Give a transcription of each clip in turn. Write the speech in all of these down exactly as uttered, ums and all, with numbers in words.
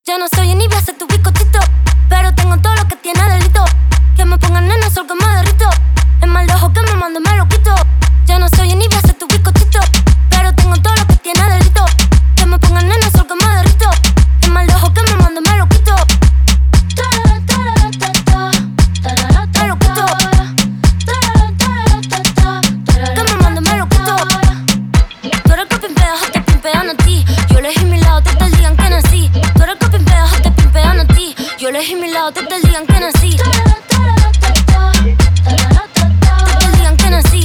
Yo no soy ni voy a ser tu bizcochito, pero tengo todo lo que tiene delito. Que me pongan en el sol que me derrito. Es mal de ojo que me mando y me lo quito. Yo no soy ni voy a ser tu bizcochito, pero tengo todo lo que tiene delito. Que me pongan en el sol que me derrito. Es mal de ojo que me mando y me lo quito. Me lo quito. Que me mando y me lo quito. Tú eres que pimpeas o te pimpean a ti. Yo elegí mi lado desde el día en que nací. Tú eres que pimpeas o te pimpean a ti. Yo elegí mi lado desde el día en que nací. Desde el día en que nací.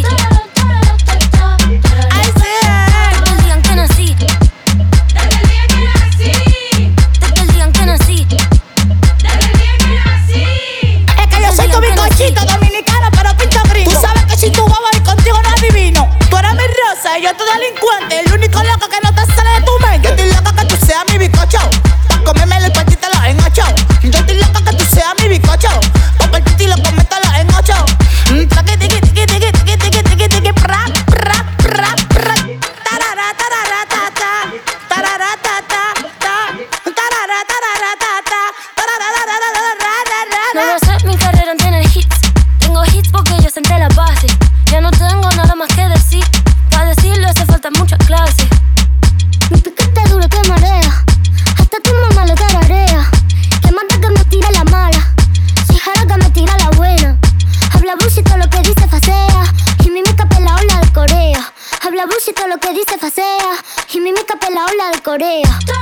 Ay, sí. Desde el día en que nací. Desde el día que nací. Desde el día en que nací. Desde el día que nací. Es que yo soy tu bizcochito dominicano, pero pincho gringo. Tú sabes que si tú vas a ir contigo no es divino. Tú eres mi rosa y yo tu delincuente. El único loco que no te sale de tu mente. Yo estoy loca que tú seas mi bizcocho, pa' comerme el partítelo en ocho. Yo estoy loca que tú seas mi bizcocho, pa' partirte y lo comértelo en ocho. Mm, taqui, tiqui, tiqui, tiqui, tiqui, tiqui, tiqui, tiqui, pra, pra, pra, pra. Tarara, tarara, ta, ta. Tarara, ta, ta, ta. Tarara, tarara, ta, ta. Tarara, ra, ra, ra, ra, ra, ra, No ra. va a ser mi carrera en tener hits. Tengo hits porque yo senté la base. Ya no tengo nada más que decir. Para decirlo hace falta mucha clase. Mi piquete duro que marea, hasta tu mamá lo tararea. Que mata que me tira la mala, si jala que me tira la buena. Habla bullshit todo lo que dice facea, y mímica pela ola de Corea. Habla bullshit todo lo que dice facea, y mímica pela ola de Corea.